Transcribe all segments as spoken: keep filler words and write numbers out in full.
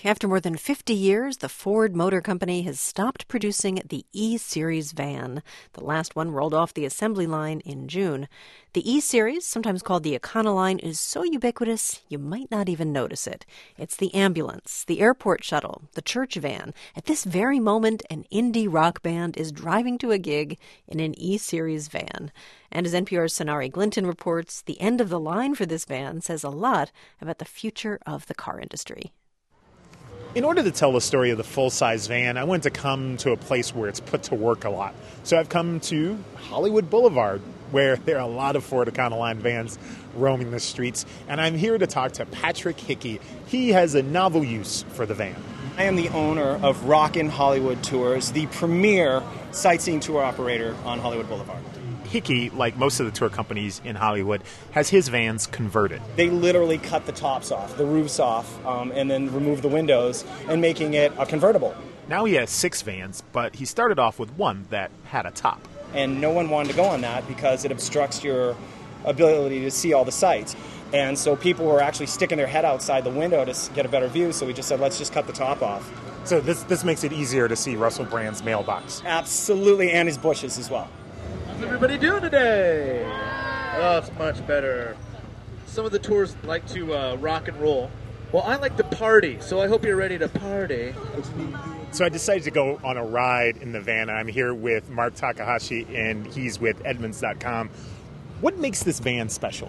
week. After more than fifty years, the Ford Motor Company has stopped producing the E-Series van. The last one rolled off the assembly line in June. The E-Series, sometimes called the Econoline, is so ubiquitous you might not even notice it. It's the ambulance, the airport shuttle, the church van. At this very moment, an indie rock band is driving to a gig in an E-Series van. And as N P R's Sonari Glinton reports, the end of the line for this van says a lot about the future of the car industry. In order to tell the story of the full-size van, I wanted to come to a place where it's put to work a lot. So I've come to Hollywood Boulevard, where there are a lot of Ford Econoline vans roaming the streets. And I'm here to talk to Patrick Hickey. He has a novel use for the van. I am the owner of Rockin' Hollywood Tours, the premier sightseeing tour operator on Hollywood Boulevard. Hickey, like most of the tour companies in Hollywood, has his vans converted. They literally cut the tops off, the roofs off, um, and then remove the windows and making it a convertible. Now he has six vans, but he started off with one that had a top. And no one wanted to go on that because it obstructs your ability to see all the sights. And so people were actually sticking their head outside the window to get a better view, so we just said, let's just cut the top off. So this this makes it easier to see Russell Brand's mailbox. Absolutely, and his bushes as well. How's everybody doing today? Oh, it's much better. Some of the tours like to uh, rock and roll. Well, I like to party, so I hope you're ready to party. So I decided to go on a ride in the van. I'm here with Mark Takahashi, and he's with Edmunds dot com. What makes this van special?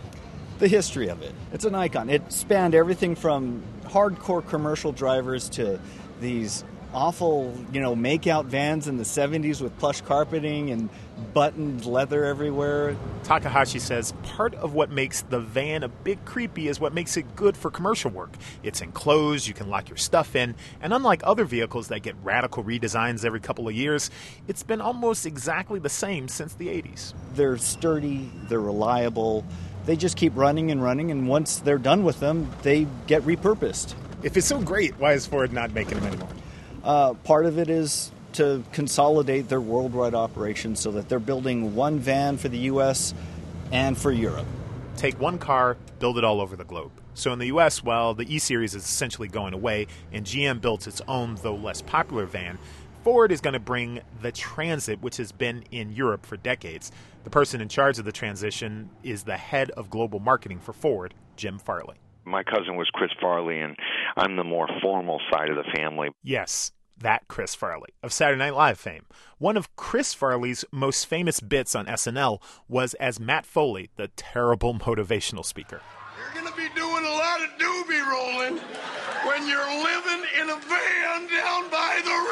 The history of it. It's an icon. It spanned everything from hardcore commercial drivers to these awful, you know, make-out vans in the seventies with plush carpeting and buttoned leather everywhere. Takahashi says part of what makes the van a bit creepy is what makes it good for commercial work. It's enclosed, you can lock your stuff in, and unlike other vehicles that get radical redesigns every couple of years, it's been almost exactly the same since the eighties. They're sturdy, they're reliable, they just keep running and running, and once they're done with them, they get repurposed. If it's so great, why is Ford not making them anymore? Uh, part of it is to consolidate their worldwide operations so that they're building one van for the U S and for Europe. Take one car, build it all over the globe. So in the U S, while the E-Series is essentially going away and G M built its own, though less popular van, Ford is going to bring the Transit, which has been in Europe for decades. The person in charge of the transition is the head of global marketing for Ford, Jim Farley. My cousin was Chris Farley, and I'm the more formal side of the family. Yes, that Chris Farley of Saturday Night Live fame. One of Chris Farley's most famous bits on S N L was as Matt Foley, the terrible motivational speaker. You're going to be doing a lot of doobie rolling when you're living in a van down by the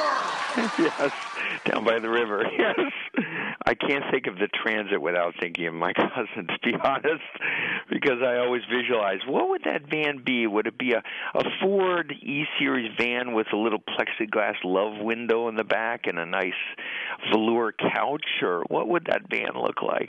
river. Yes, down by the river, yes. I can't think of the Transit without thinking of my cousin, to be honest, because I always visualize, what would that van be? Would it be a, a Ford E-Series van with a little plexiglass love window in the back and a nice velour couch, or what would that van look like?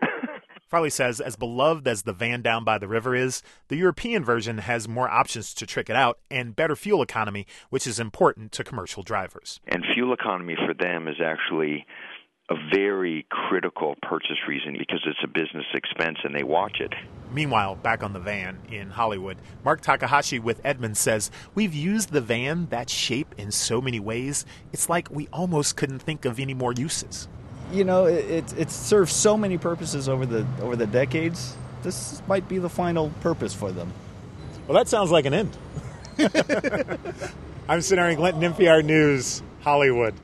Farley says, as beloved as the van down by the river is, the European version has more options to trick it out and better fuel economy, which is important to commercial drivers. And fuel economy for them is actually a very critical purchase reason because it's a business expense and they watch it. Meanwhile, back on the van in Hollywood, Mark Takahashi with Edmunds says, we've used the van, that shape, in so many ways, it's like we almost couldn't think of any more uses. You know, it, it, it served so many purposes over the over the decades. This might be the final purpose for them. Well, that sounds like an end. I'm Sonari Glinton, N P R News, Hollywood.